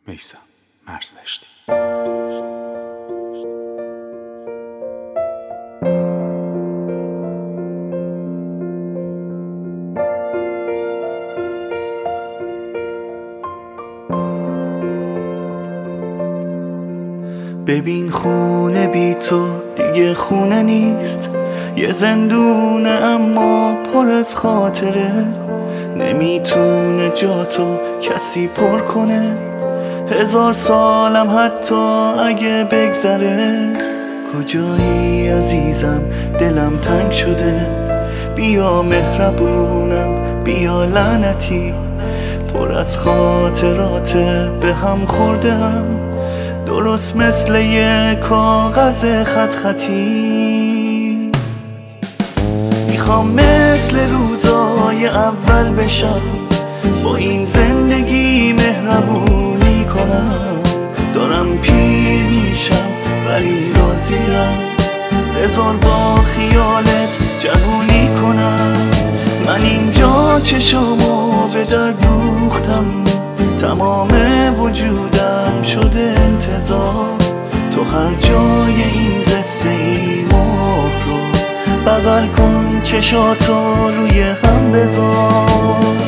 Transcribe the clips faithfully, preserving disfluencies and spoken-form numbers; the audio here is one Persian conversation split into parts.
میثم مرزدشتی. ببین خونه بی تو دیگه خونه نیست، یه زندونه اما پر از خاطره، نمیتونه جاتو کسی پر کنه. هزار سالم حتی اگه بگذره، کجایی عزیزم دلم تنگ شده. بیا مهربونم بیا لعنتی، پر از خاطرات به هم خورده هم، درست مثل یه کاغذ خط خطی. میخوام مثل روزای اول بشم، با این زندگی مهربونی کنم. دارم پیر میشم ولی راضیم، بذار با خیالت جوونی کنم. من اینجا چشامو به در دوختم، تمام وجودم شده انتظار. تو هر جای این قصه ای ماه رو بغل کن، چشاتو روی هم بذار.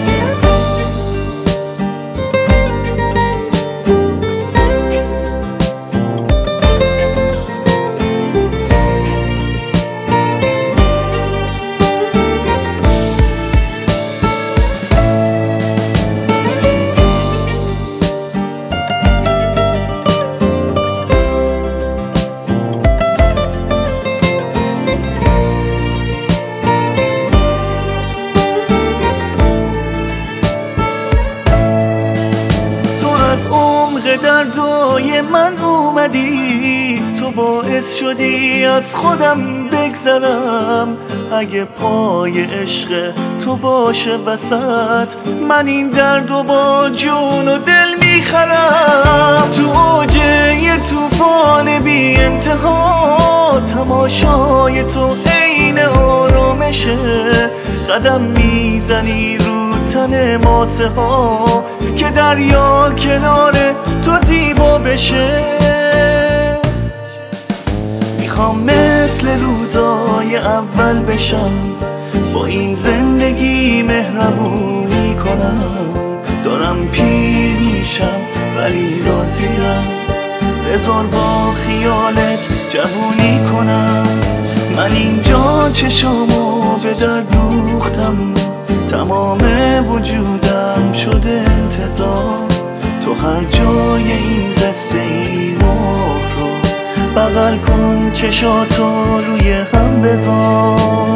از عمق دردای من اومدی، تو باعث شدی از خودم بگذرم. اگه پای عشق تو باشه وسط، من این دردو با جون و دل میخرم. تو اوج یه طوفان بی انتها، تماشای تو عین آرامشه. قدم میزنی رو تن ماسه ها، که دریا کنار تو زیبا بشه. میخوام مثل روزای اول بشم، با این زندگی مهربونی کنم. دارم پیر میشم ولی راضیم، بذار با خیالت جوونی کنم. من اینجا چشامو به در دوختم، تمام وجودم شده انتظار. تو هر جای این قصه ای ماه رو بغل کن، چشاتو روی هم بذار.